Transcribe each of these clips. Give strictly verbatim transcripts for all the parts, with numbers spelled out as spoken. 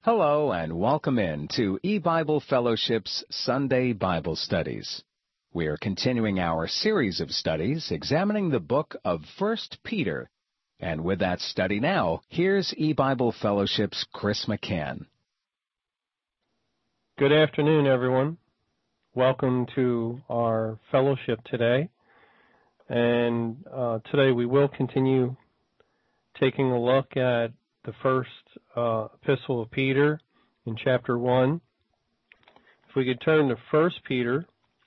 Hello and welcome in to E-Bible Fellowship's Sunday Bible Studies. We are continuing our series of studies examining the book of First Peter. And with that study now, here's E-Bible Fellowship's Chris McCann. Good afternoon, everyone. Welcome to our fellowship today. And uh, today we will continue taking a look at the first uh, epistle of Peter in chapter one. If we could turn to First Peter.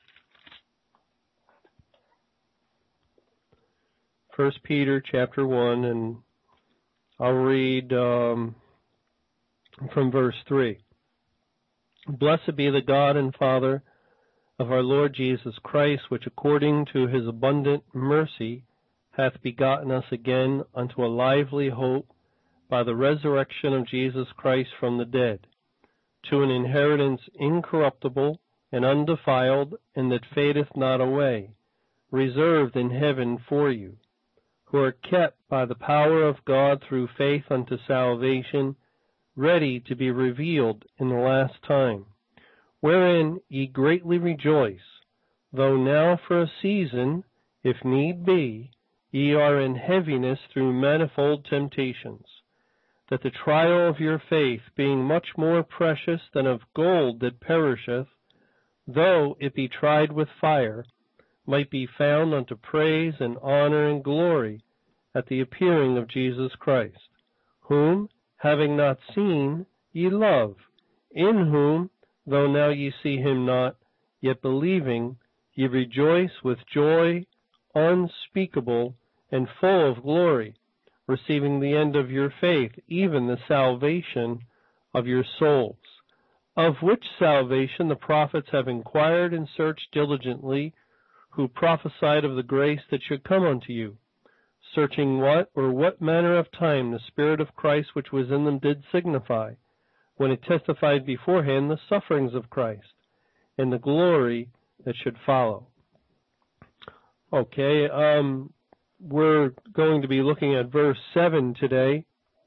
First Peter chapter one, and I'll read um, from verse three. Blessed be the God and Father of our Lord Jesus Christ, which according to his abundant mercy hath begotten us again unto a lively hope by the resurrection of Jesus Christ from the dead, to an inheritance incorruptible and undefiled, and that fadeth not away, reserved in heaven for you, who are kept by the power of God through faith unto salvation, ready to be revealed in the last time, wherein ye greatly rejoice, though now for a season, if need be, ye are in heaviness through manifold temptations, that the trial of your faith, being much more precious than of gold that perisheth, though it be tried with fire, might be found unto praise and honor and glory at the appearing of Jesus Christ, whom, having not seen, ye love, in whom, though now ye see him not, yet believing, ye rejoice with joy unspeakable and full of glory, receiving the end of your faith, even the salvation of your souls, of which salvation the prophets have inquired and searched diligently, who prophesied of the grace that should come unto you, searching what or what manner of time the Spirit of Christ which was in them did signify, when it testified beforehand the sufferings of Christ, and the glory that should follow. Okay, um... we're going to be looking at verse seven today.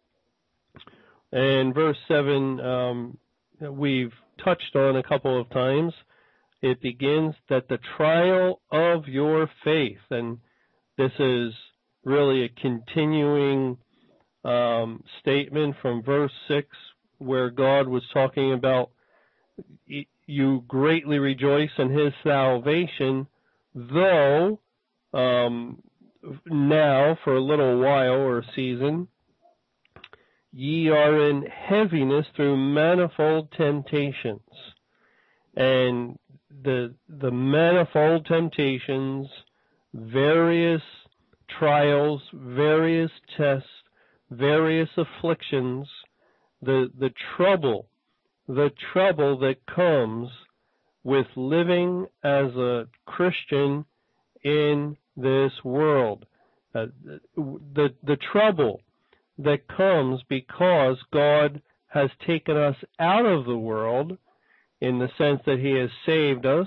And verse seven um, we've touched on a couple of times. It begins that the trial of your faith, and this is really a continuing um, statement from verse six, where God was talking about you greatly rejoice in his salvation, though um, now, for a little while or a season, ye are in heaviness through manifold temptations. And the the manifold temptations, various trials, various tests, various afflictions, the the trouble, the trouble that comes with living as a Christian in this world, uh, the the trouble that comes because God has taken us out of the world, in the sense that he has saved us.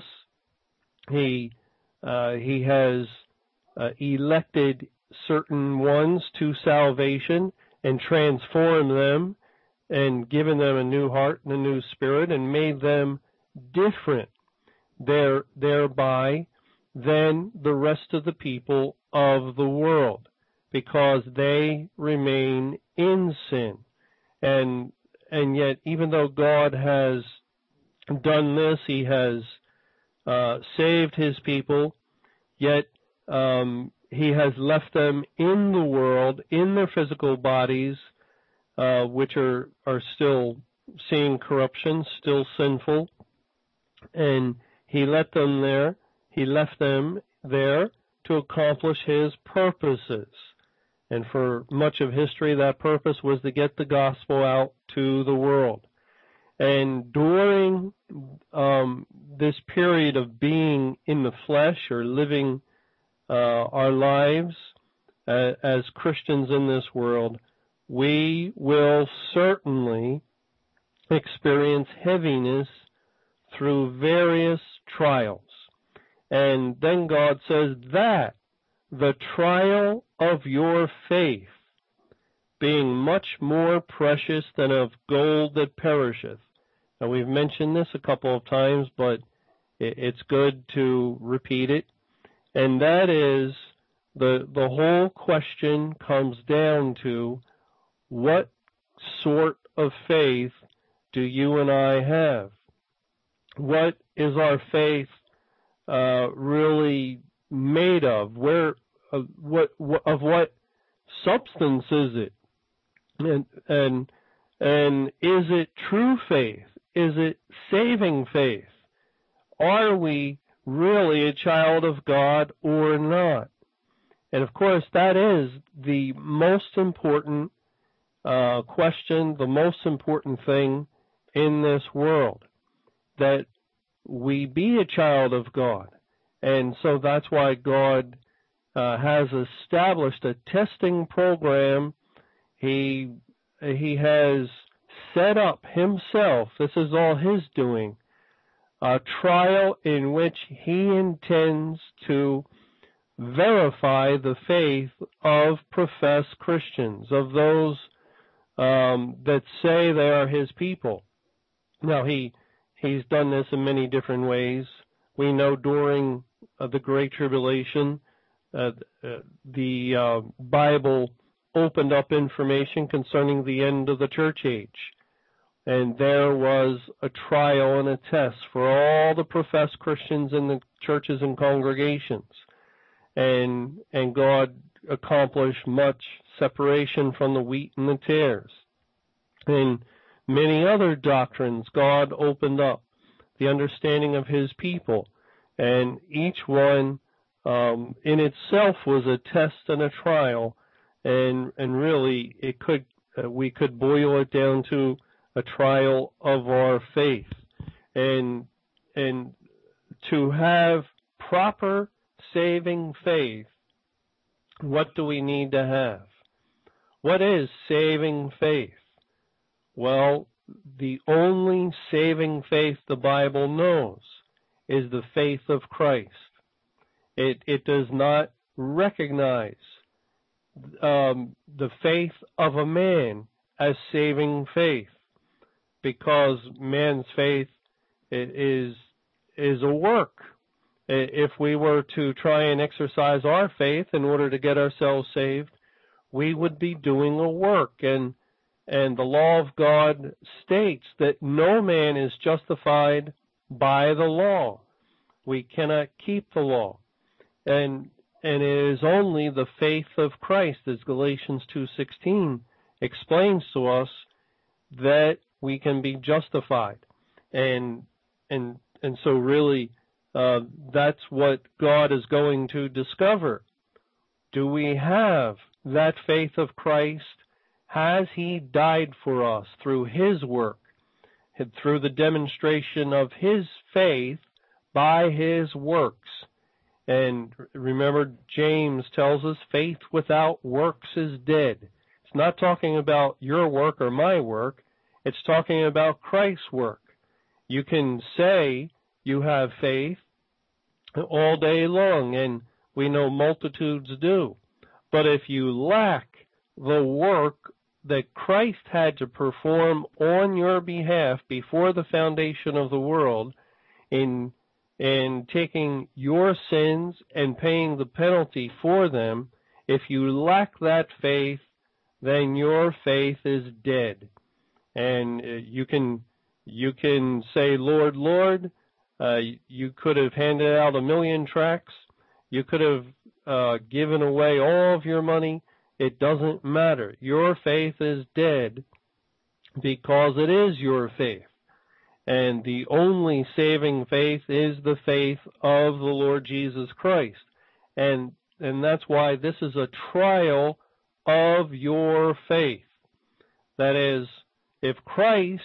He uh, he has uh, elected certain ones to salvation and transformed them and given them a new heart and a new spirit and made them different there thereby than the rest of the people of the world, because they remain in sin. And and yet, even though God has done this, he has uh, saved his people, yet um, he has left them in the world, in their physical bodies, uh, which are, are still seeing corruption, still sinful, and he let them there. He left them there to accomplish his purposes. And for much of history, that purpose was to get the gospel out to the world. And during um, this period of being in the flesh, or living uh, our lives uh, as Christians in this world, we will certainly experience heaviness through various trials. And then God says that the trial of your faith, being much more precious than of gold that perisheth. Now, we've mentioned this a couple of times, but it's good to repeat it. And that is, the, the whole question comes down to, what sort of faith do you and I have? What is our faith uh, really made of? Where, uh, what, what, of what substance is it? And, and, and is it true faith? Is it saving faith? Are we really a child of God or not? And of course, that is the most important uh, question, the most important thing in this world, that we be a child of God. And so that's why God uh, has established a testing program. He, he has set up himself, this is all his doing, a trial in which he intends to verify the faith of professed Christians, of those um, that say they are his people. Now, he he's done this in many different ways. We know during uh, the Great Tribulation, uh, uh, the uh, Bible opened up information concerning the end of the church age. And there was a trial and a test for all the professed Christians in the churches and congregations. And, and God accomplished much separation from the wheat and the tares. And many other doctrines God opened up, the understanding of his people. And each one um, in itself was a test and a trial. And, and really, it could uh, we could boil it down to a trial of our faith. And, and to have proper saving faith, what do we need to have? What is saving faith? Well, the only saving faith the Bible knows is the faith of Christ. It, it does not recognize um, the faith of a man as saving faith, because man's faith is is a work. If we were to try and exercise our faith in order to get ourselves saved, we would be doing a work. And and the law of God states that no man is justified by the law. We cannot keep the law. And and it is only the faith of Christ, as Galatians two sixteen explains to us, that we can be justified. And and and so really uh, that's what God is going to discover. Do we have that faith of Christ? Has he died for us through his work, through the demonstration of his faith by his works? And remember, James tells us faith without works is dead. It's not talking about your work or my work. It's talking about Christ's work. You can say you have faith all day long, and we know multitudes do. But if you lack the work that Christ had to perform on your behalf before the foundation of the world, in in taking your sins and paying the penalty for them, if you lack that faith, then your faith is dead. And you can you can say, Lord, Lord, uh, you could have handed out a million tracts, you could have uh, given away all of your money. It doesn't matter. Your faith is dead because it is your faith. And the only saving faith is the faith of the Lord Jesus Christ. And and that's why this is a trial of your faith. That is, if Christ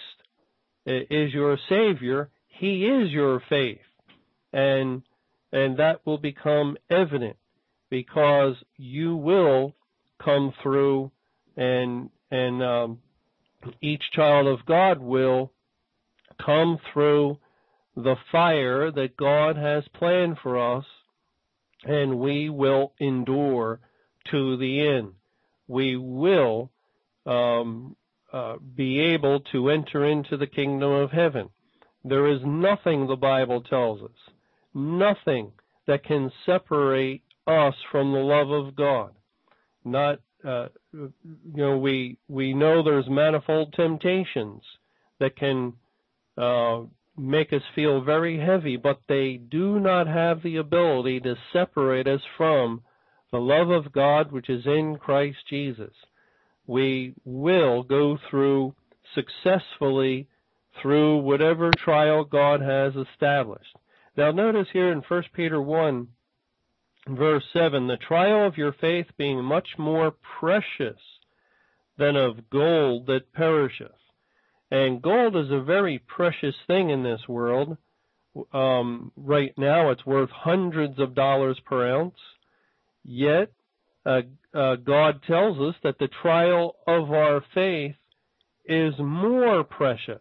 is your Savior, he is your faith. And and that will become evident because you will come through, and and um, each child of God will come through the fire that God has planned for us, and we will endure to the end. We will um, uh, be able to enter into the kingdom of heaven. There is nothing, the Bible tells us, nothing that can separate us from the love of God. Not, uh, you know, we we know there's manifold temptations that can uh, make us feel very heavy, but they do not have the ability to separate us from the love of God which is in Christ Jesus. We will go through successfully through whatever trial God has established. Now notice here in First Peter one, verse seven, the trial of your faith being much more precious than of gold that perisheth. And gold is a very precious thing in this world. Um, right now it's worth hundreds of dollars per ounce. Yet uh, uh, God tells us that the trial of our faith is more precious.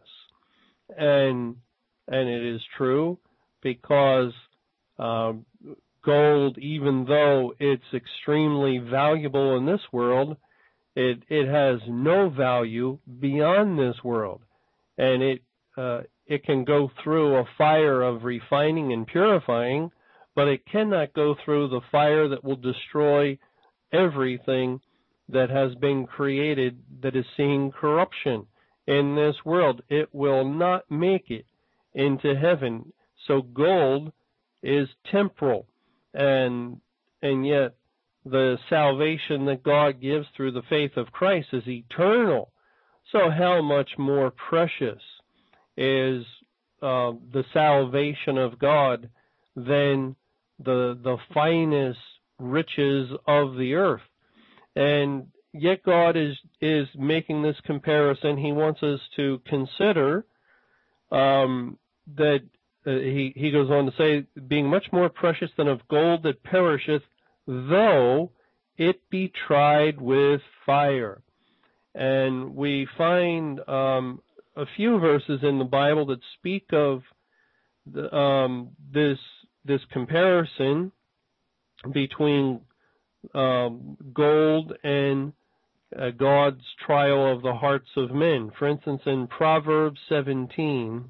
And and it is true, because uh, gold, even though it's extremely valuable in this world, it it has no value beyond this world, and it uh, it can go through a fire of refining and purifying, but it cannot go through the fire that will destroy everything that has been created that is seeing corruption in this world. It will not make it into heaven. So gold is temporal, and and yet the salvation that God gives through the faith of Christ is eternal. So how much more precious is uh, the salvation of God than the the finest riches of the earth? And yet God is is making this comparison. He wants us to consider um, that uh, he he goes on to say, being much more precious than of gold that perisheth, though it be tried with fire. And we find um, a few verses in the Bible that speak of the, um, this this comparison between um, gold and uh, God's trial of the hearts of men. For instance, in Proverbs seventeen,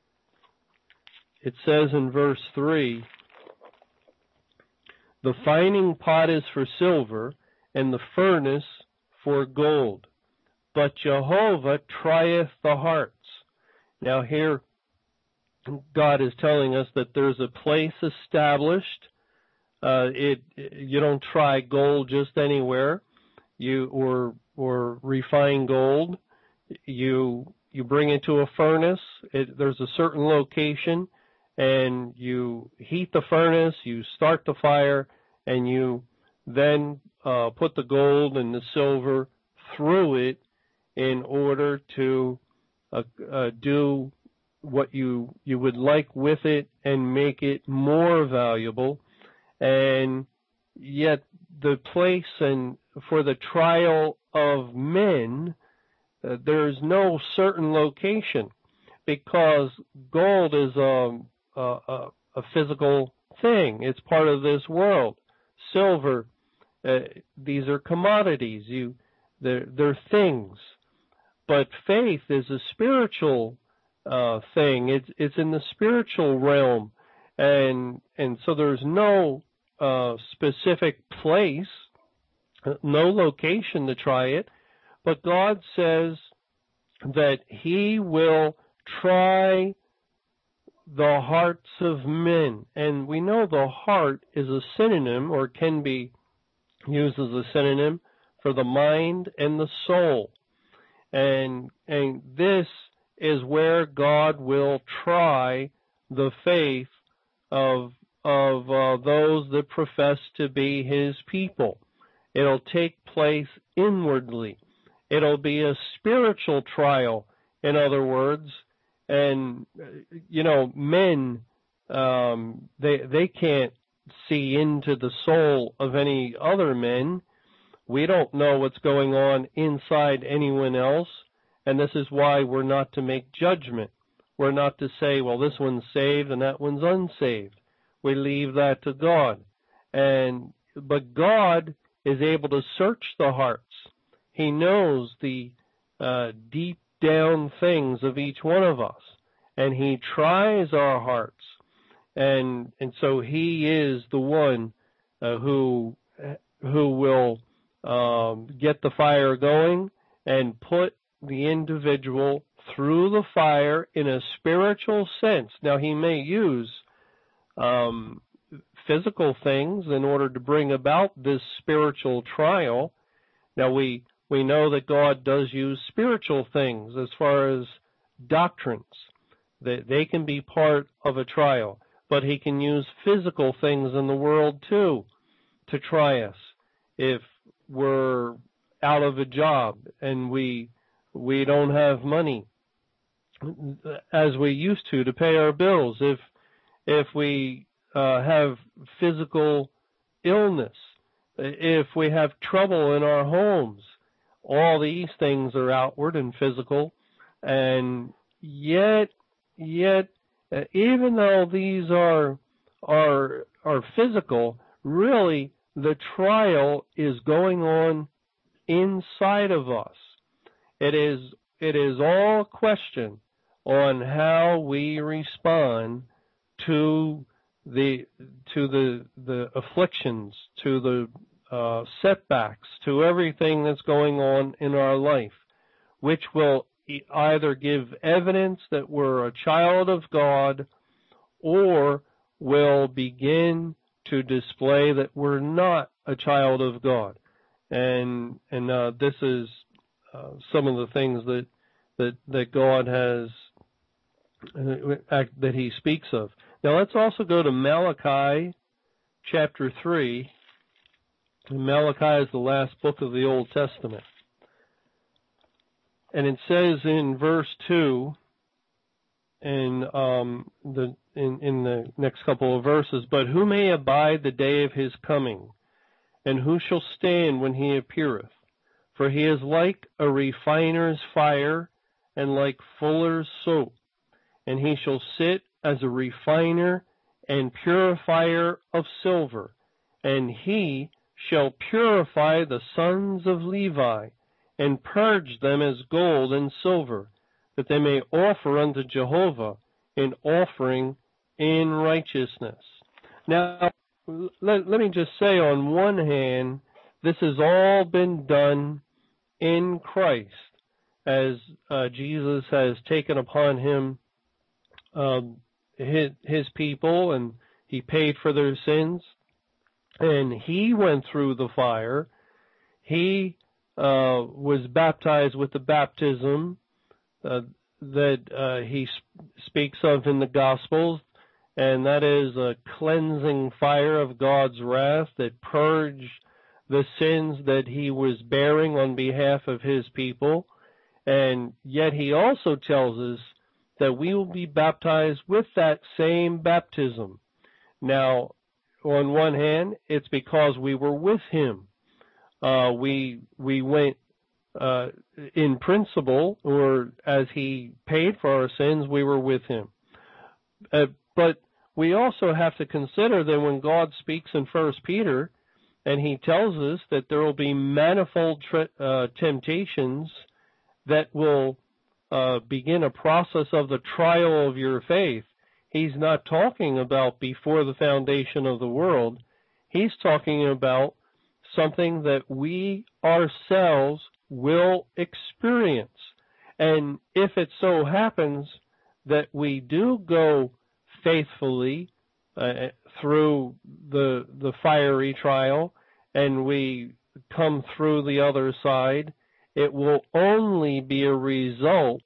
it says in verse three, the fining pot is for silver, and the furnace for gold, but Jehovah trieth the hearts. Now here, God is telling us that there's a place established. Uh, it you don't try gold just anywhere, you or or refine gold. You you bring it to a furnace. It, there's a certain location, and you heat the furnace. You start the fire, and you then uh, put the gold and the silver through it in order to uh, uh, do what you you would like with it and make it more valuable. And yet the place and for the trial of men, uh, there's no certain location, because gold is a, a, a physical thing. It's part of this world. Silver, uh, these are commodities. You, they're, they're things. But faith is a spiritual uh, thing. It's it's in the spiritual realm, and and so there's no uh, specific place, no location to try it. But God says that He will try the hearts of men, and we know the heart is a synonym, or can be used as a synonym, for the mind and the soul. And and this is where God will try the faith of of uh, those that profess to be His people. It'll take place inwardly. It'll be a spiritual trial, in other words. And you know, men um, they they can't see into the soul of any other men. We don't know what's going on inside anyone else, and this is why we're not to make judgment. We're not to say, well, this one's saved and that one's unsaved. We leave that to God. And but God is able to search the hearts. He knows the uh, deep down things of each one of us, and He tries our hearts, and and so He is the one uh, who who will um, get the fire going and put the individual through the fire in a spiritual sense. Now, He may use um, physical things in order to bring about this spiritual trial. Now, we we know that God does use spiritual things as far as doctrines, that they can be part of a trial, but He can use physical things in the world too to try us. If we're out of a job and we we don't have money as we used to to pay our bills, if if we uh, have physical illness, if we have trouble in our homes, all these things are outward and physical, and yet yet uh, even though these are are are physical, really the trial is going on inside of us. It is it is all a question on how we respond to the to the the afflictions, to the uh, setbacks, to everything that's going on in our life, which will either give evidence that we're a child of God, or will begin to display that we're not a child of God. And and uh, this is uh, some of the things that that that God has uh, that He speaks of. Now let's also go to Malachi chapter three. Malachi is the last book of the Old Testament, and it says in verse two, in um, the in, in the next couple of verses, "But who may abide the day of His coming? And who shall stand when He appeareth? For He is like a refiner's fire, and like fuller's soap. And He shall sit as a refiner and purifier of silver. And He shall purify the sons of Levi, and purge them as gold and silver, that they may offer unto Jehovah an offering in righteousness." Now, let, let me just say, on one hand, this has all been done in Christ, as uh, Jesus has taken upon Him um, his, his people, and He paid for their sins, and He went through the fire. He uh, was baptized with the baptism uh, that uh, He sp- speaks of in the Gospels, and that is a cleansing fire of God's wrath that purged the sins that He was bearing on behalf of His people. And yet He also tells us that we will be baptized with that same baptism. Now, on one hand, it's because we were with Him. Uh, we we went uh, in principle, or as He paid for our sins, we were with Him. Uh, But we also have to consider that when God speaks in First Peter, and He tells us that there will be manifold tre- uh, temptations that will uh, begin a process of the trial of your faith, He's not talking about before the foundation of the world. He's talking about something that we ourselves will experience. And if it so happens that we do go faithfully uh, through the the fiery trial, and we come through the other side, it will only be a result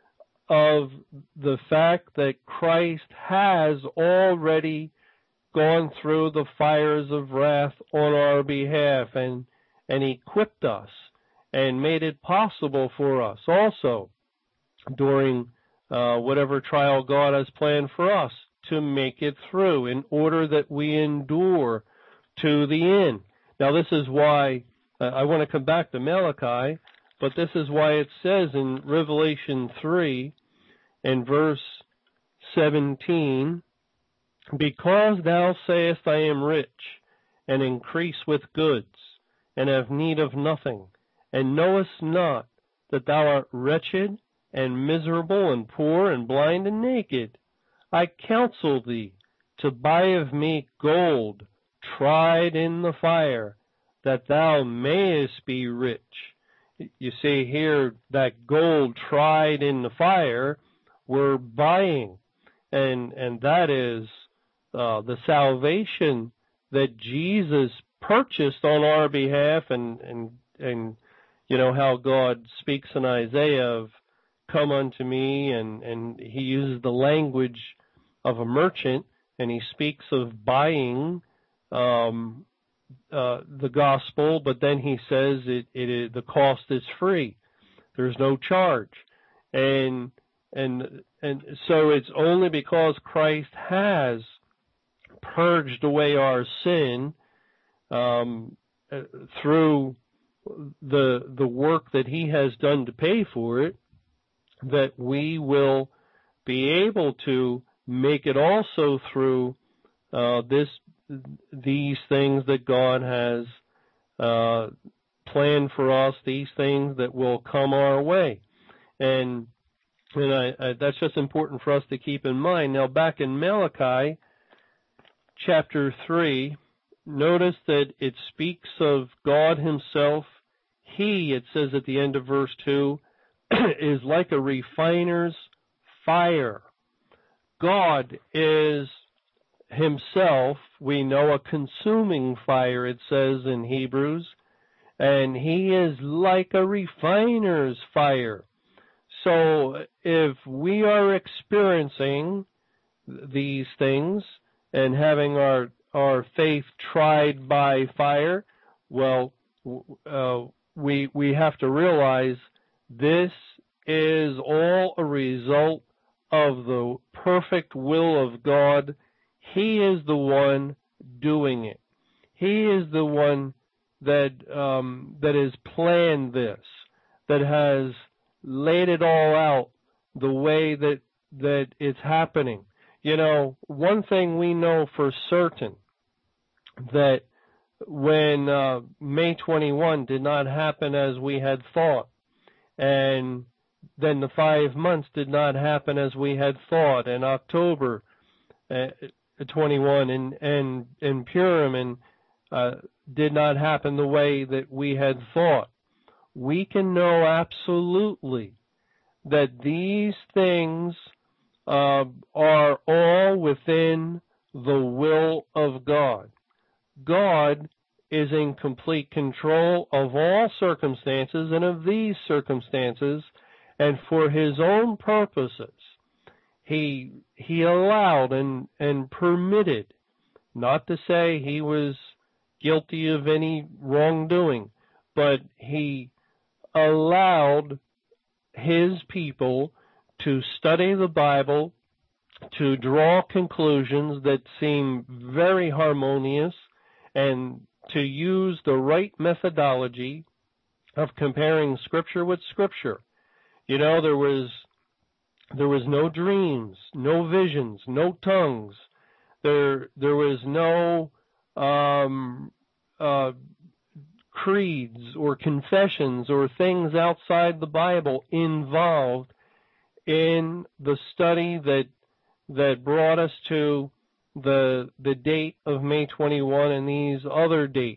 of the fact that Christ has already gone through the fires of wrath on our behalf, and and equipped us and made it possible for us also during Uh, whatever trial God has planned for us, to make it through, in order that we endure to the end. Now, this is why uh, I want to come back to Malachi, but this is why it says in Revelation three, in verse seventeen, "Because thou sayest, I am rich, and increase with goods, and have need of nothing, and knowest not that thou art wretched, and miserable, and poor, and blind, and naked? I counsel thee to buy of me gold tried in the fire, that thou mayest be rich. You see here that gold tried in the fire we're buying, and and that is uh, the salvation that Jesus purchased on our behalf, and and and you know how God speaks in Isaiah of come unto me, and and he uses the language of a merchant, and he speaks of buying um, uh, the gospel, but then he says it, it is, the cost is free. There's no charge, and and and so it's only because Christ has purged away our sin um, through the the work that he has done to pay for it, that we will be able to make it also through uh, this these things that God has uh, planned for us, these things that will come our way. And, and I, I, that's just important for us to keep in mind. Now, back in Malachi chapter three, notice that it speaks of God himself. He, it says at the end of verse two, is like a refiner's fire. God is himself, we know, a consuming fire, it says in Hebrews, and he is like a refiner's fire. So if we are experiencing these things and having our our faith tried by fire, well, uh, we we have to realize this is all a result of the perfect will of God. He is the one doing it. He is the one that um, that has planned this, that has laid it all out the way that that it's happening. You know, one thing we know for certain, that when uh, May twenty-first did not happen as we had thought, and then the five months did not happen as we had thought, and October uh, twenty-one and and and Purim and uh, did not happen the way that we had thought, we can know absolutely that these things uh, are all within the will of God. God is in complete control of all circumstances and of these circumstances, and for his own purposes. He he allowed and, and permitted, not to say he was guilty of any wrongdoing, but he allowed his people to study the Bible, to draw conclusions that seem very harmonious, and to use the right methodology of comparing Scripture with Scripture. You know, there was there was no dreams, no visions, no tongues. There there was no um, uh, creeds or confessions or things outside the Bible involved in the study that that brought us to the the date of May twenty-first and these other dates.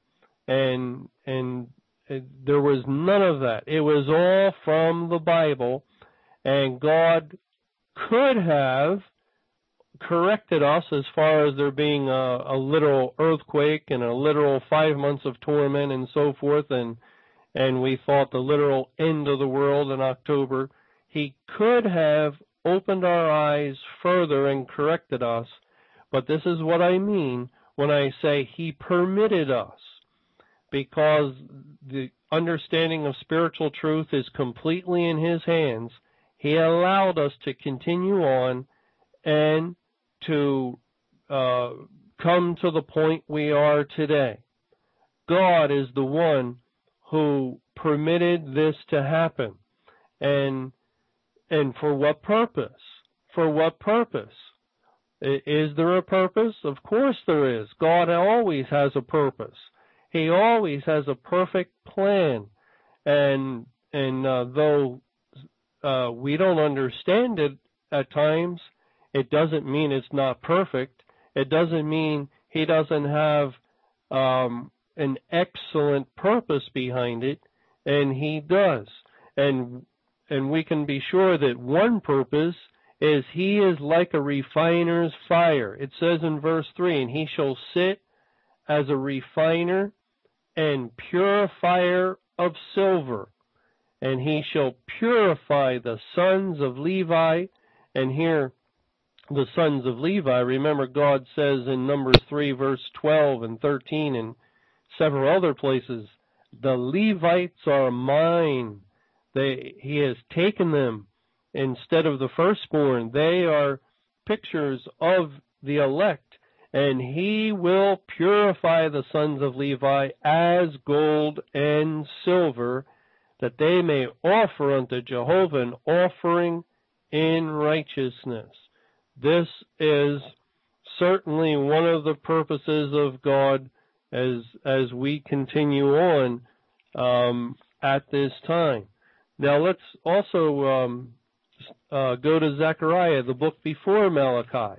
And and there was none of that. It was all from the Bible, and God could have corrected us as far as there being a, a literal earthquake and a literal five months of torment and so forth, and and we thought the literal end of the world in October. He could have opened our eyes further and corrected us, but this is what I mean when I say he permitted us, because the understanding of spiritual truth is completely in his hands. He allowed us to continue on and to uh, come to the point we are today. God is the one who permitted this to happen. And and for what purpose? For what purpose? Is there a purpose? Of course there is. God always has a purpose. He always has a perfect plan. And and uh, though uh, we don't understand it at times, it doesn't mean it's not perfect. It doesn't mean he doesn't have um, an excellent purpose behind it, and he does. And and we can be sure that one purpose is he is like a refiner's fire. It says in verse three, and he shall sit as a refiner and purifier of silver, and he shall purify the sons of Levi. And here, the sons of Levi, remember God says in Numbers three, verse twelve and thirteen, and several other places, the Levites are mine. They, he has taken them instead of the firstborn. They are pictures of the elect, and he will purify the sons of Levi as gold and silver, that they may offer unto Jehovah an offering in righteousness. This is certainly one of the purposes of God as as we continue on um, at this time. Now let's also um, uh, go to Zechariah, the book before Malachi,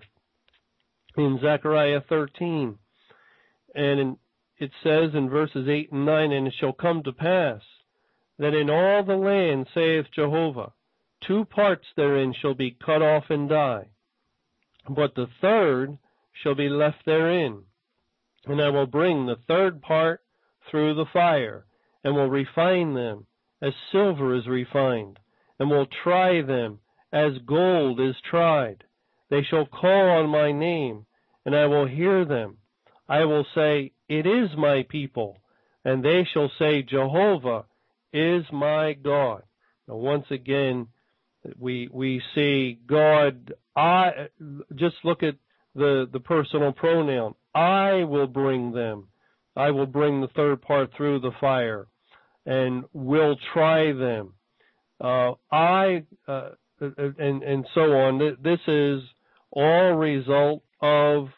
in Zechariah thirteen. And in, it says in verses eight and nine, and it shall come to pass that in all the land, saith Jehovah, two parts therein shall be cut off and die, but the third shall be left therein. And I will bring the third part through the fire, and will refine them as silver is refined, and will try them as gold is tried. They shall call on my name, and I will hear them. I will say, it is my people, and they shall say, Jehovah is my God. Now, once again, we we see God. I just look at the the personal pronoun. I will bring them. I will bring the third part through the fire, and will try them. Uh, I uh, and and so on. This is all result of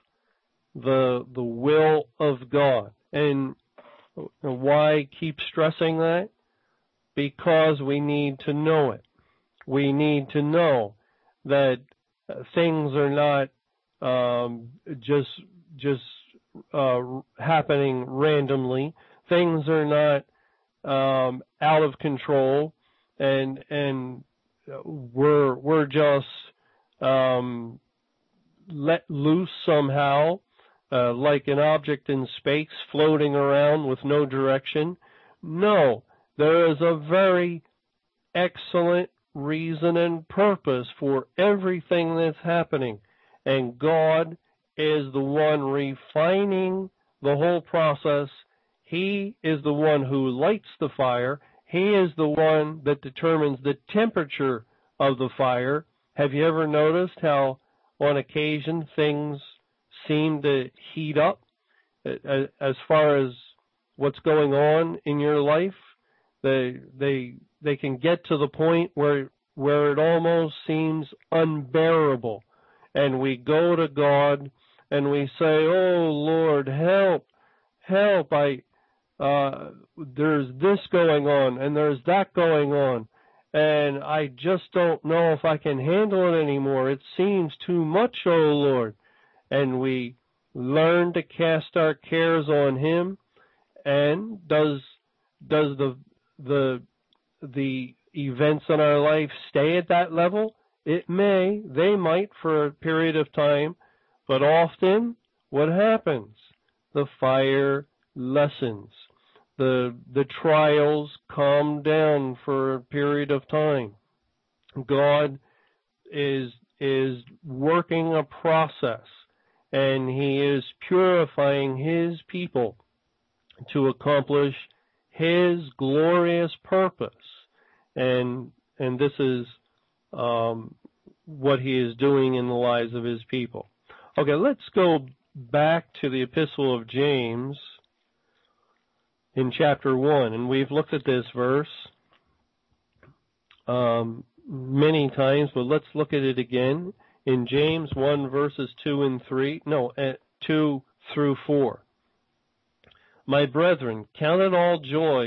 the the will of God. And why keep stressing that? Because we need to know it. We need to know that things are not um, just just uh, happening randomly. Things are not um, out of control, and and we're we're just um, let loose somehow, uh, like an object in space floating around with no direction. No, there is a very excellent reason and purpose for everything that's happening, and God is the one refining the whole process. He is the one who lights the fire. He is the one that determines the temperature of the fire. Have you ever noticed how on occasion things seem to heat up as far as what's going on in your life? They they they can get to the point where where it almost seems unbearable, and we go to God and we say, "Oh Lord, help, help! I uh, there's this going on and there's that going on, and I just don't know if I can handle it anymore. It seems too much, oh Lord." And we learn to cast our cares on Him. And does does the the the events in our life stay at that level? It may. They might for a period of time. But often, what happens? The fire lessens. The the trials calm down for a period of time. God is is working a process, and He is purifying His people to accomplish His glorious purpose. And and this is um, what He is doing in the lives of His people. Okay, let's go back to the Epistle of James in chapter one. And we've looked at this verse um, many times, but let's look at it again. In James one, verses two and three, no, uh, two through four. My brethren, count it all joy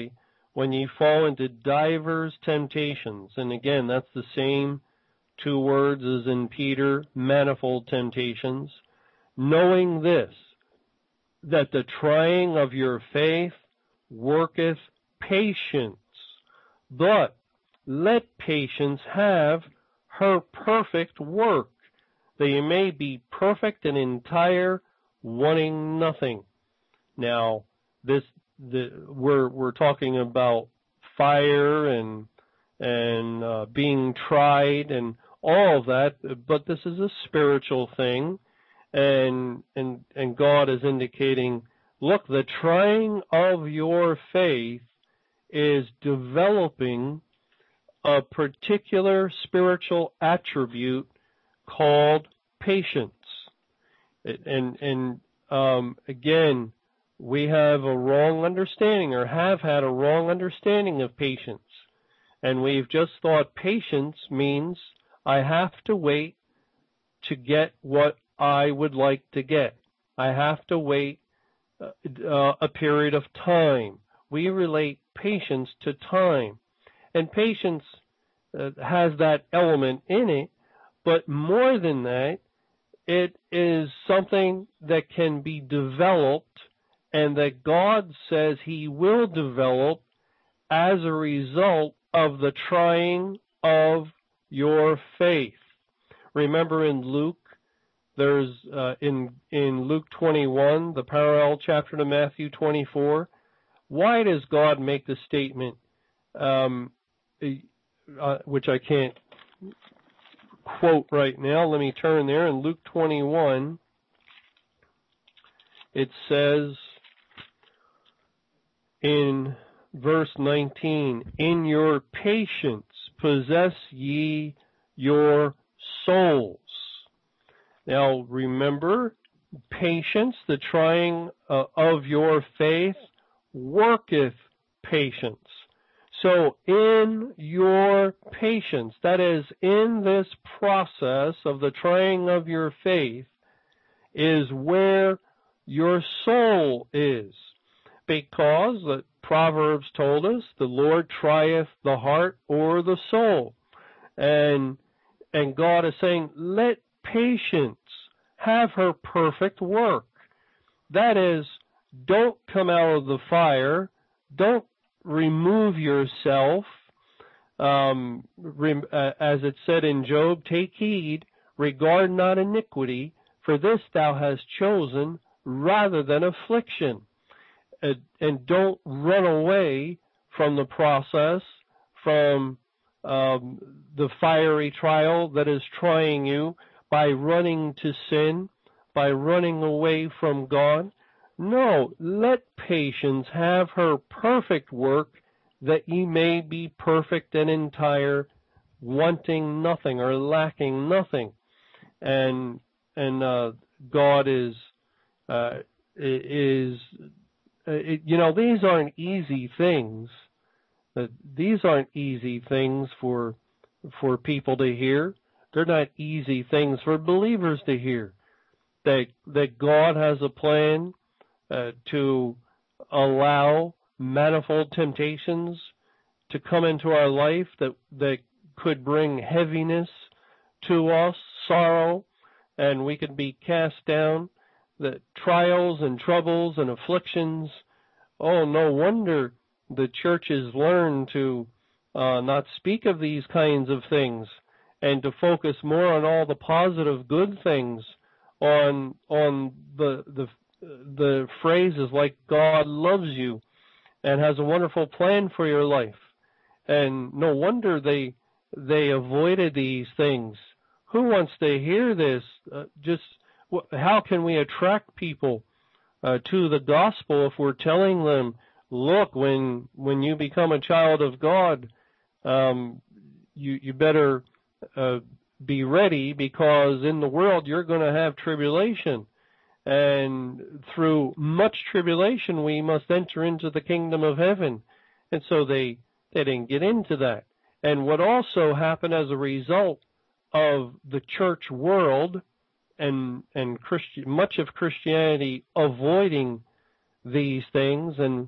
when ye fall into divers temptations. And again, that's the same two words as in Peter, manifold temptations. Knowing this, that the trying of your faith worketh patience. But let patience have her perfect work, that ye may be perfect and entire, wanting nothing. Now, this the, we're we're talking about fire and and uh, being tried and all of that, but this is a spiritual thing, and and and God is indicating, look, the trying of your faith is developing a particular spiritual attribute called patience. And and um, again, we have a wrong understanding, or have had a wrong understanding of patience. And we've just thought patience means I have to wait to get what I would like to get. I have to wait uh, a period of time. We relate patience to time. And patience uh, has that element in it, but more than that, it is something that can be developed, and that God says He will develop as a result of the trying of your faith. Remember in Luke, there's uh, in in Luke twenty-one, the parallel chapter to Matthew twenty-four. Why does God make the statement, um, uh, which I can't quote right now? Let me turn there. In Luke twenty-one, it says in verse nineteen, in your patience possess ye your souls. Now remember, patience, the trying uh, of your faith, worketh patience. So in your patience, that is, in this process of the trying of your faith, is where your soul is. Because the Proverbs told us, the Lord trieth the heart or the soul. And, and God is saying, let patience have her perfect work. That is, don't come out of the fire, don't remove yourself, um, rem, uh, as it said in Job, take heed, regard not iniquity, for this thou hast chosen rather than affliction. Uh, and don't run away from the process, from um, the fiery trial that is trying you by running to sin, by running away from God. No, let patience have her perfect work, that ye may be perfect and entire, wanting nothing or lacking nothing. And and uh, God is uh, is uh, it, you know, these aren't easy things. Uh, these aren't easy things for for people to hear. They're not easy things for believers to hear. That that God has a plan Uh, to allow manifold temptations to come into our life that, that could bring heaviness to us, sorrow, and we could be cast down, that trials and troubles and afflictions. Oh, no wonder the churches learn to uh, not speak of these kinds of things, and to focus more on all the positive good things, on on the the the phrases like God loves you and has a wonderful plan for your life. And no wonder they they avoided these things. Who wants to hear this? Uh, just how can we attract people uh, to the gospel if we're telling them, look, when when you become a child of God, um, you you better uh, be ready, because in the world you're going to have tribulation. And through much tribulation, we must enter into the kingdom of heaven. And so they, they didn't get into that. And what also happened as a result of the church world and, and Christi- much of Christianity avoiding these things and,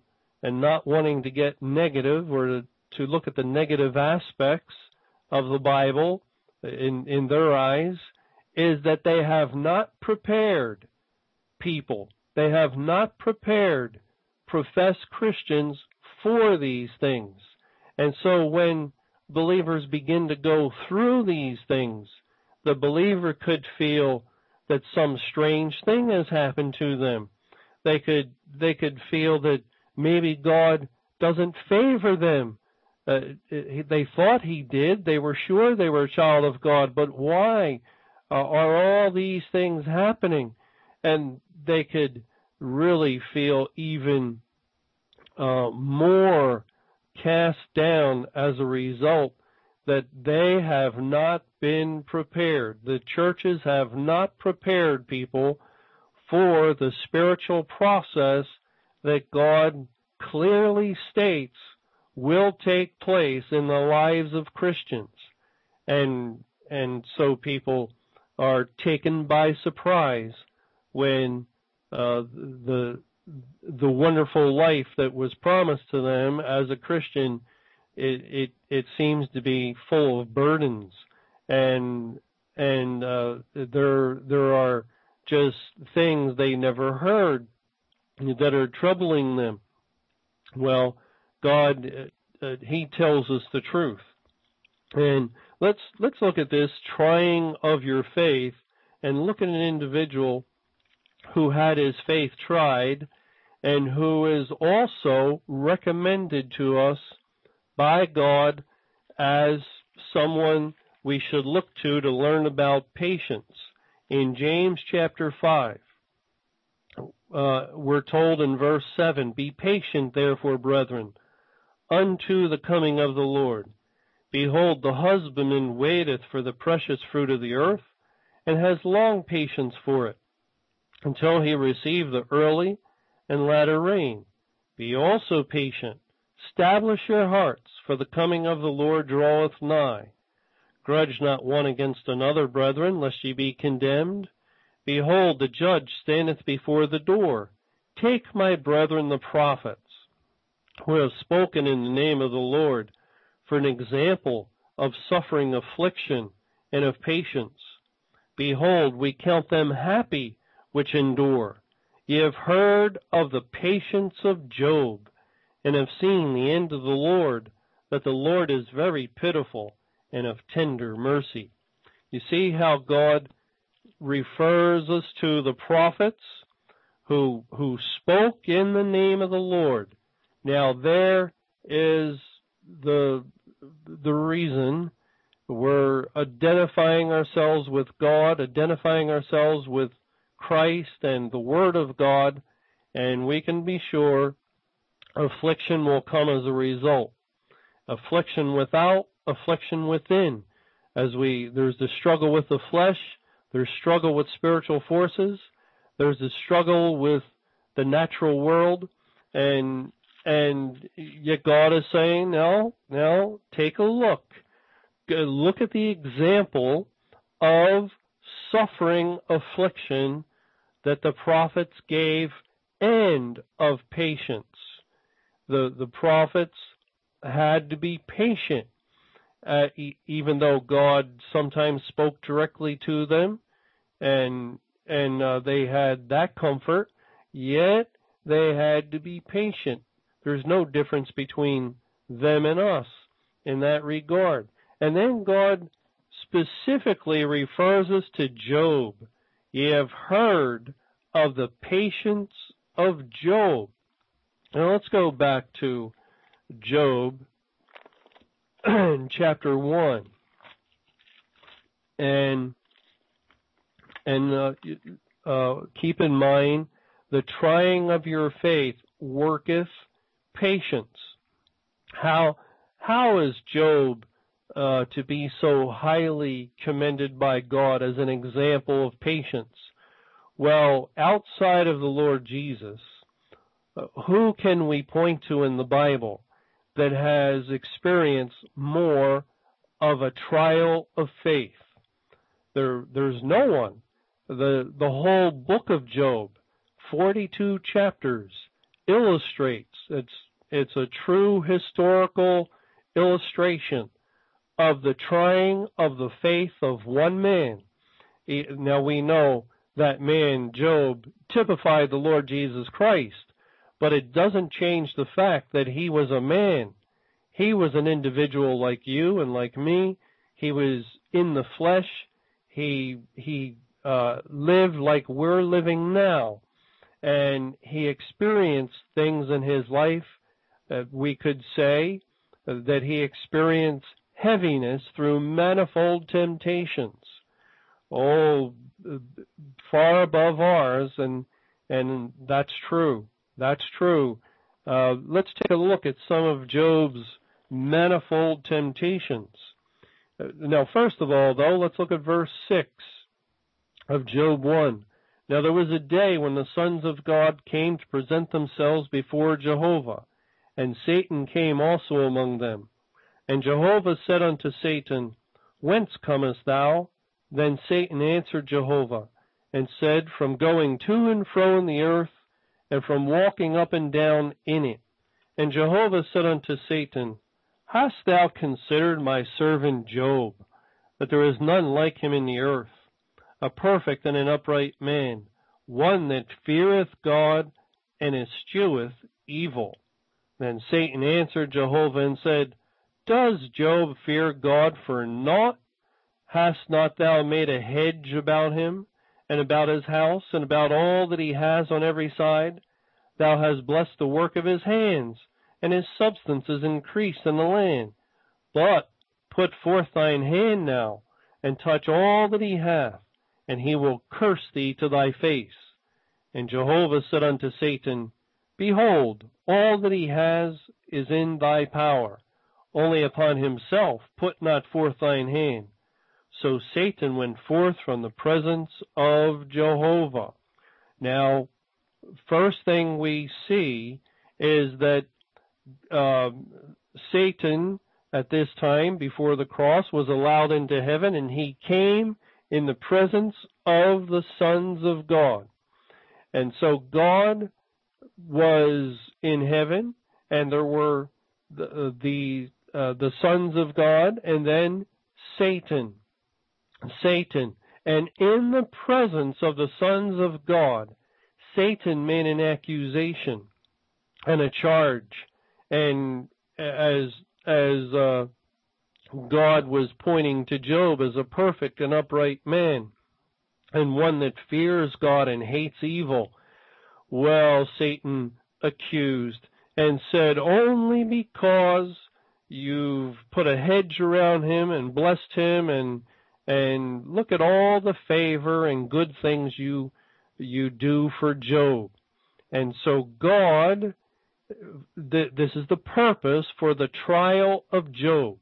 and not wanting to get negative or to, to look at the negative aspects of the Bible in, in their eyes, is that they have not prepared people. They have not prepared professed Christians for these things. And so when believers begin to go through these things, the believer could feel that some strange thing has happened to them. They could they could feel that maybe God doesn't favor them. Uh, they thought He did. They were sure they were a child of God, but why uh, are all these things happening? And they could really feel even uh, more cast down as a result that they have not been prepared. The churches have not prepared people for the spiritual process that God clearly states will take place in the lives of Christians. And and so people are taken by surprise when uh, the the wonderful life that was promised to them as a Christian, it it, it seems to be full of burdens, and and uh, there there are just things they never heard that are troubling them. Well, God, uh, He tells us the truth, and let's let's look at this trying of your faith, and look at an individual who had his faith tried, and who is also recommended to us by God as someone we should look to to learn about patience. In James chapter five, uh, we're told in verse seven, "Be patient, therefore, brethren, unto the coming of the Lord. Behold, the husbandman waiteth for the precious fruit of the earth, and has long patience for it, until he receive the early and latter rain. Be also patient. Establish your hearts, for the coming of the Lord draweth nigh. Grudge not one against another, brethren, lest ye be condemned. Behold, the judge standeth before the door. Take, my brethren, the prophets, who have spoken in the name of the Lord, for an example of suffering, affliction, and of patience. Behold, we count them happy which endure. Ye have heard of the patience of Job, and have seen the end of the Lord, that the Lord is very pitiful and of tender mercy." You see how God refers us to the prophets who who spoke in the name of the Lord. Now there is the the reason we're identifying ourselves with God, identifying ourselves with Christ and the Word of God, and we can be sure affliction will come as a result. Affliction without, affliction within. As we, there's the struggle with the flesh, there's struggle with spiritual forces, there's the struggle with the natural world, and and yet God is saying, no, no, take a look. Look at the example of suffering affliction that the prophets gave, and of patience. The the prophets had to be patient, uh, e- even though God sometimes spoke directly to them, and and uh, they had that comfort, yet they had to be patient. There's no difference between them and us in that regard. And then God specifically refers us to Job. Ye have heard of the patience of Job. Now let's go back to Job in chapter one. And and uh, uh, keep in mind, the trying of your faith worketh patience. How how is Job uh, to be so highly commended by God as an example of patience? Well, outside of the Lord Jesus, uh, who can we point to in the Bible that has experienced more of a trial of faith? There, there's no one. The the whole book of Job, forty-two chapters, illustrates, it's it's a true historical illustration of the trying of the faith of one man. Now we know that man, Job, typified the Lord Jesus Christ, but it doesn't change the fact that he was a man. He was an individual like you and like me. He was in the flesh. He he uh, lived like we're living now, and he experienced things in his life. Uh, we could say uh, that he experienced heaviness through manifold temptations. Oh, far above ours, and and that's true. That's true. Uh, let's take a look at some of Job's manifold temptations. Uh, now, first of all, though, let's look at verse six of Job one. Now there was a day when the sons of God came to present themselves before Jehovah, and Satan came also among them. And Jehovah said unto Satan, Whence comest thou? Then Satan answered Jehovah, and said, From going to and fro in the earth, and from walking up and down in it. And Jehovah said unto Satan, Hast thou considered my servant Job, that there is none like him in the earth, a perfect and an upright man, one that feareth God and escheweth evil? Then Satan answered Jehovah and said, Does Job fear God for naught? Hast not thou made a hedge about him, and about his house, and about all that he has on every side? Thou hast blessed the work of his hands, and his substance is increased in the land. But put forth thine hand now, and touch all that he hath, and he will curse thee to thy face. And Jehovah said unto Satan, Behold, all that he has is in thy power. Only upon himself put not forth thine hand. So Satan went forth from the presence of Jehovah. Now, first thing we see is that uh, Satan, at this time, before the cross, was allowed into heaven, and he came in the presence of the sons of God. And so God was in heaven, and there were the the, uh, the sons of God, and then Satan. Satan. And in the presence of the sons of God, Satan made an accusation and a charge. And as as uh, God was pointing to Job as a perfect and upright man, and one that fears God and hates evil, well, Satan accused and said, only because you've put a hedge around him and blessed him, and and look at all the favor and good things you you do for Job. And so God, th- this is the purpose for the trial of Job.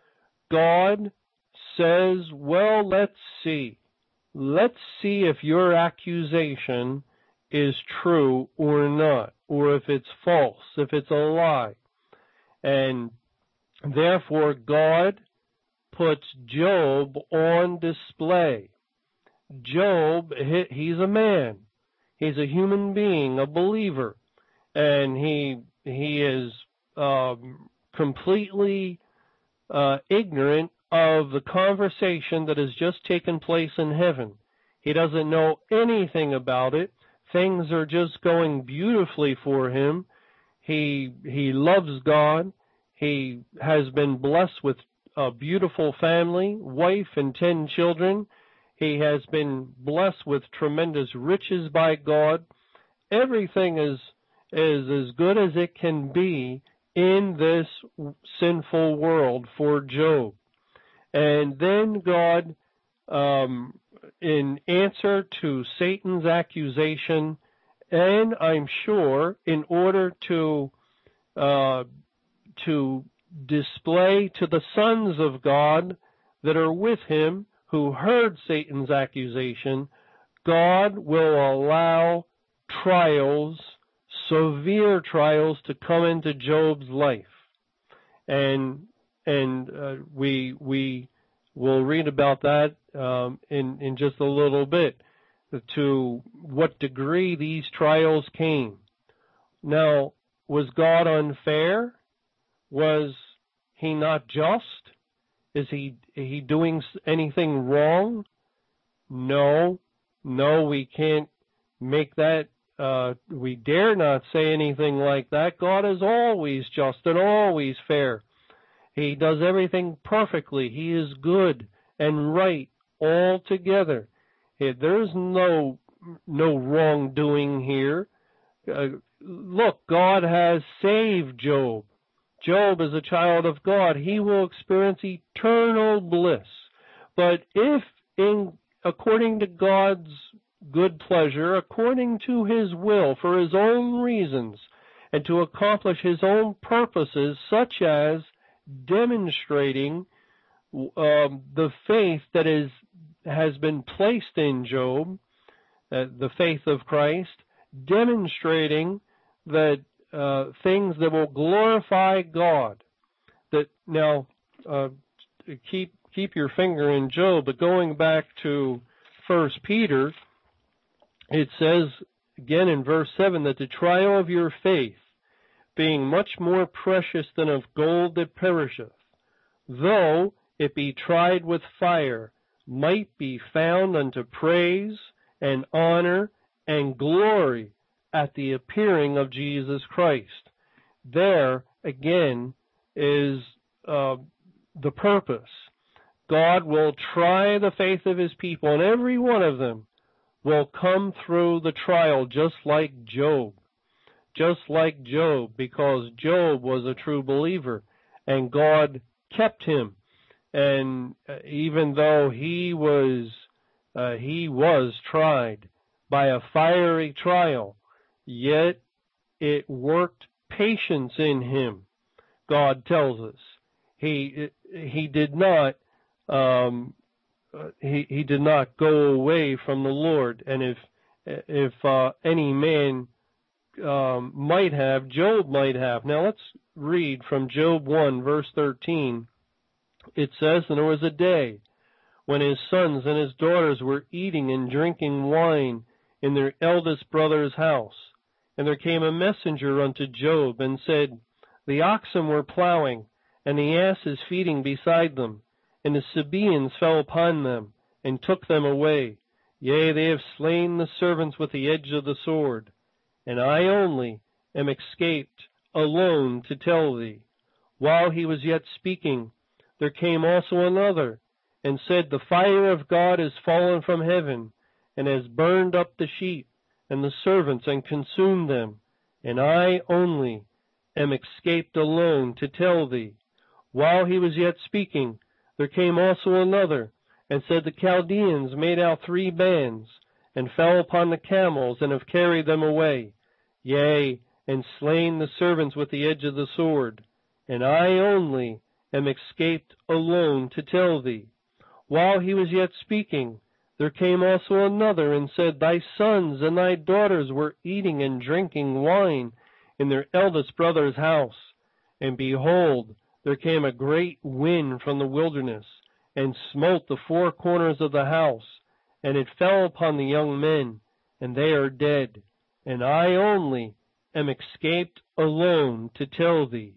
God says, well, let's see. Let's see if your accusation is true or not, or if it's false, if it's a lie. And therefore God puts Job on display. Job, he's a man. He's a human being, a believer. And he he is um, completely uh, ignorant of the conversation that has just taken place in heaven. He doesn't know anything about it. Things are just going beautifully for him. He he loves God. He has been blessed with a beautiful family, wife, and ten children. He has been blessed with tremendous riches by God. Everything is is as good as it can be in this sinful world for Job. And then God, um, in answer to Satan's accusation, and I'm sure in order to uh, to display to the sons of God that are with him, who heard Satan's accusation, God will allow trials, severe trials, to come into Job's life. And and uh, we we will read about that um, in, in just a little bit, to what degree these trials came. Now, was God unfair? Was he not just? Is he he doing anything wrong? No, no, we can't make that. Uh, we dare not say anything like that. God is always just and always fair. He does everything perfectly. He is good and right altogether. There's no no wrongdoing here. Uh, look, God has saved Job. Job is a child of God. He will experience eternal bliss. But if, in according to God's good pleasure, according to his will, for his own reasons, and to accomplish his own purposes, such as demonstrating um, the faith that is has been placed in Job, uh, the faith of Christ, demonstrating that uh, things that will glorify God. That now, uh, keep keep your finger in Job, but going back to First Peter, it says again in verse seven that the trial of your faith, being much more precious than of gold that perisheth, though it be tried with fire, might be found unto praise and honor and glory at the appearing of Jesus Christ. There, again, is uh, the purpose. God will try the faith of his people, and every one of them will come through the trial just like Job. Just like Job, because Job was a true believer, and God kept him. And even though he was uh, he was tried by a fiery trial, yet it worked patience in him. God tells us he he did not um, he he did not go away from the Lord. And if if uh, any man um, might have, Job might have. Now let's read from Job one, verse thirteen. It says, "And there was a day when his sons and his daughters were eating and drinking wine in their eldest brother's house. And there came a messenger unto Job, and said, The oxen were plowing, and the asses feeding beside them, and the Sabaeans fell upon them, and took them away. Yea, they have slain the servants with the edge of the sword. And I only am escaped alone to tell thee. While he was yet speaking, there came also another, and said, The fire of God is fallen from heaven, and has burned up the sheep and the servants, and consumed them. And I only am escaped alone to tell thee. While he was yet speaking, there came also another, and said, The Chaldeans made out three bands, and fell upon the camels, and have carried them away. Yea, and slain the servants with the edge of the sword. And I only am escaped alone to tell thee. While he was yet speaking, there came also another, and said, Thy sons and thy daughters were eating and drinking wine in their eldest brother's house. And behold, there came a great wind from the wilderness, and smote the four corners of the house, and it fell upon the young men, and they are dead. And I only am escaped alone to tell thee.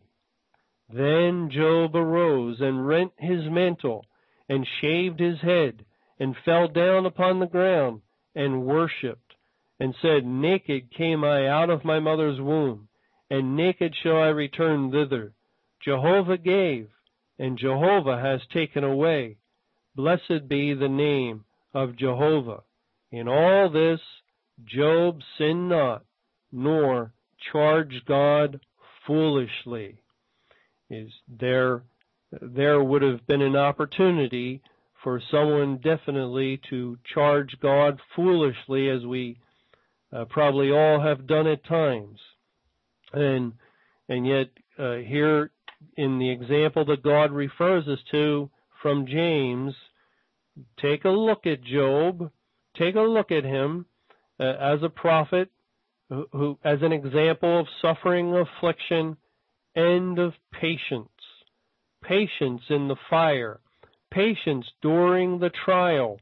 Then Job arose, and rent his mantle, and shaved his head, and fell down upon the ground, and worshipped, and said, Naked came I out of my mother's womb, and naked shall I return thither. Jehovah gave, and Jehovah has taken away. Blessed be the name of Jehovah. In all this Job sinned not, nor charged God foolishly. Is there, there would have been an opportunity for someone definitely to charge God foolishly, as we uh, probably all have done at times. And and yet uh, here in the example that God refers us to from James, take a look at Job, take a look at him uh, as a prophet, who, who as an example of suffering, affliction, and of patience. Patience in the fire, patience during the trial,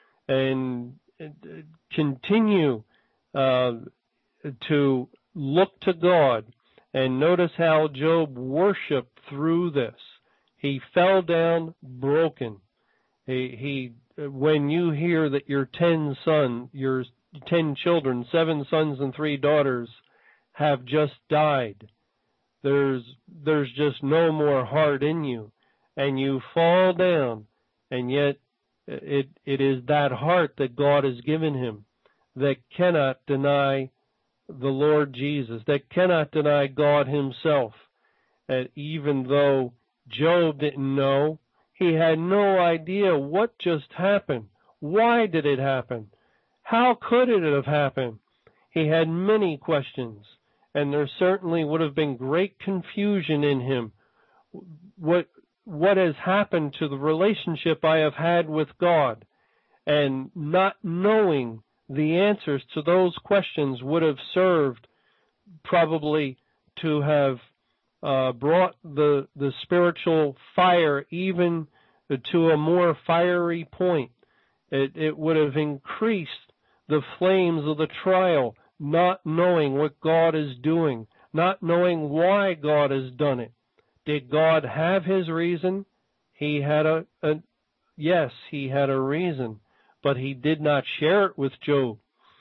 and continue uh, to look to God And notice how Job worshiped through this. He fell down broken. He, he, when you hear that your ten sons, your ten children, seven sons and three daughters have just died, there's, there's just no more heart in you. And you fall down, and yet it, it is that heart that God has given him that cannot deny the Lord Jesus, that cannot deny God himself. And even though Job didn't know, he had no idea what just happened. Why did it happen? How could it have happened? He had many questions, and there certainly would have been great confusion in him. What, what has happened to the relationship I have had with God? And not knowing the answers to those questions would have served probably to have uh, brought the, the spiritual fire even to a more fiery point. It, it would have increased the flames of the trial, not knowing what God is doing, not knowing why God has done it. Did God have his reason? He had a, a yes, he had a reason, but he did not share it with Job.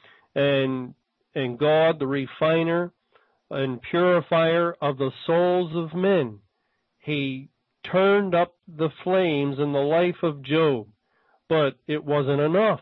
And and God, the refiner and purifier of the souls of men, he turned up the flames in the life of Job. But it wasn't enough.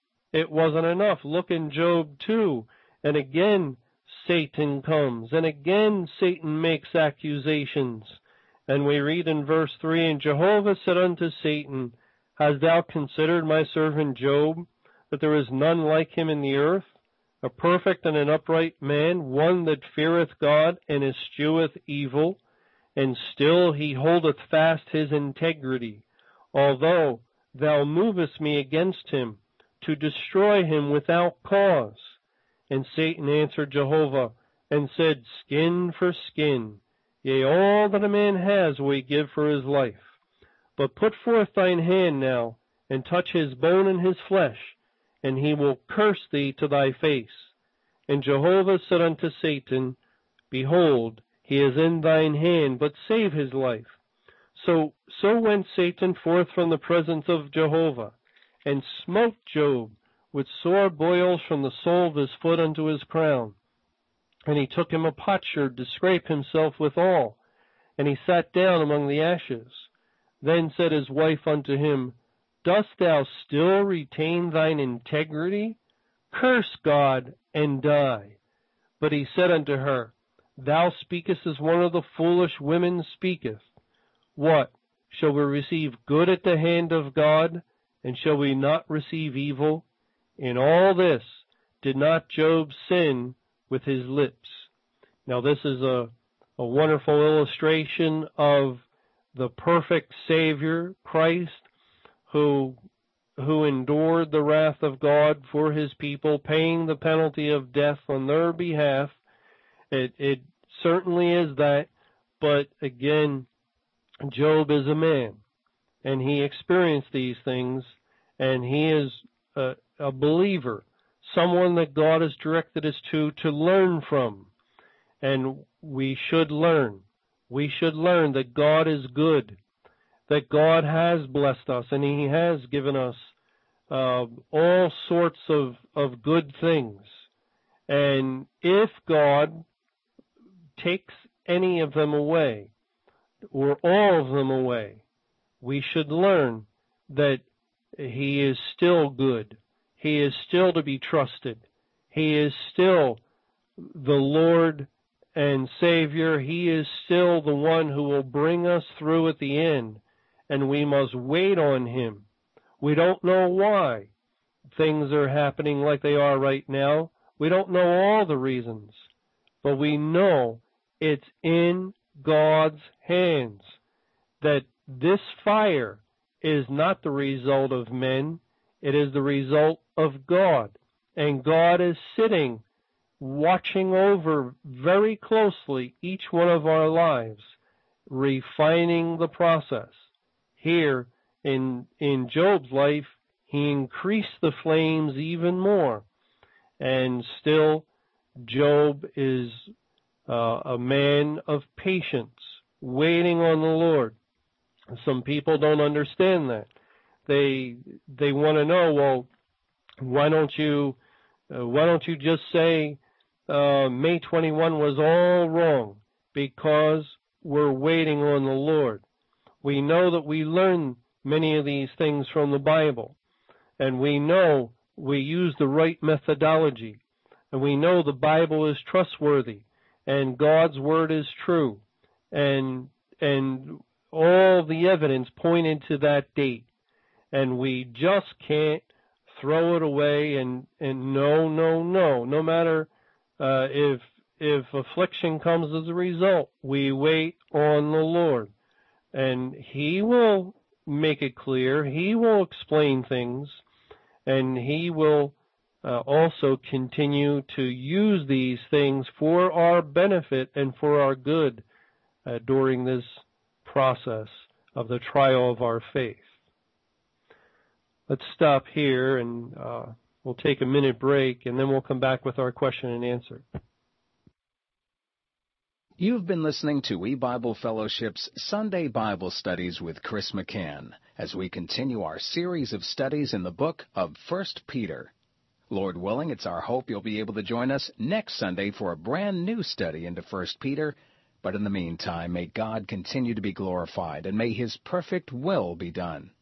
It wasn't enough. Look in Job two, and again Satan comes, and again Satan makes accusations. And we read in verse three, and Jehovah said unto Satan, Hast thou considered my servant Job, that there is none like him in the earth, a perfect and an upright man, one that feareth God and escheweth evil, and still he holdeth fast his integrity, although thou movest me against him, to destroy him without cause. And Satan answered Jehovah, and said, Skin for skin, yea, all that a man has will he give for his life. But put forth thine hand now, and touch his bone and his flesh, and he will curse thee to thy face. And Jehovah said unto Satan, Behold, he is in thine hand, but save his life. So, so went Satan forth from the presence of Jehovah, and smote Job with sore boils from the sole of his foot unto his crown. And he took him a potsherd to scrape himself withal, and he sat down among the ashes. Then said his wife unto him, Dost thou still retain thine integrity? Curse God and die. But he said unto her, Thou speakest as one of the foolish women speaketh. What? Shall we receive good at the hand of God, and shall we not receive evil? In all this did not Job sin with his lips. Now this is a, a wonderful illustration of the perfect Savior, Christ, who who endured the wrath of God for his people, paying the penalty of death on their behalf. It, it certainly is that, but again, Job is a man, and he experienced these things, and he is a, a believer, someone that God has directed us to, to learn from. And we should learn. We should learn that God is good, that God has blessed us, and he has given us uh, all sorts of, of good things. And if God takes any of them away, or all of them away, we should learn that he is still good. He is still to be trusted. He is still the Lord and Savior. He is still the one who will bring us through at the end, and we must wait on him. We don't know why things are happening like they are right now. We don't know all the reasons, but we know it's in God's hands, that this fire is not the result of men, it is the result of God. And God is sitting, watching over very closely each one of our lives, refining the process. Here in, in Job's life, he increased the flames even more. And still, Job is uh, a man of patience, waiting on the Lord. Some people don't understand that. They they want to know, well, why don't you uh, why don't you just say uh, May twenty-first was all wrong because we're waiting on the Lord. We know that we learn many of these things from the Bible, and we know we use the right methodology, and we know the Bible is trustworthy, and God's Word is true, and and all the evidence pointed to that date, and we just can't throw it away and, and no, no, no. No matter uh, if if affliction comes as a result, we wait on the Lord, and He will make it clear. He will explain things, and He will uh, also continue to use these things for our benefit and for our good uh, during this process of the trial of our faith. Let's stop here, and uh, we'll take a minute break, and then we'll come back with our question and answer. You've been listening to E-Bible Fellowship's Sunday Bible Studies with Chris McCann as we continue our series of studies in the book of First Peter. Lord willing, it's our hope you'll be able to join us next Sunday for a brand new study into First Peter. But in the meantime, may God continue to be glorified, and may His perfect will be done.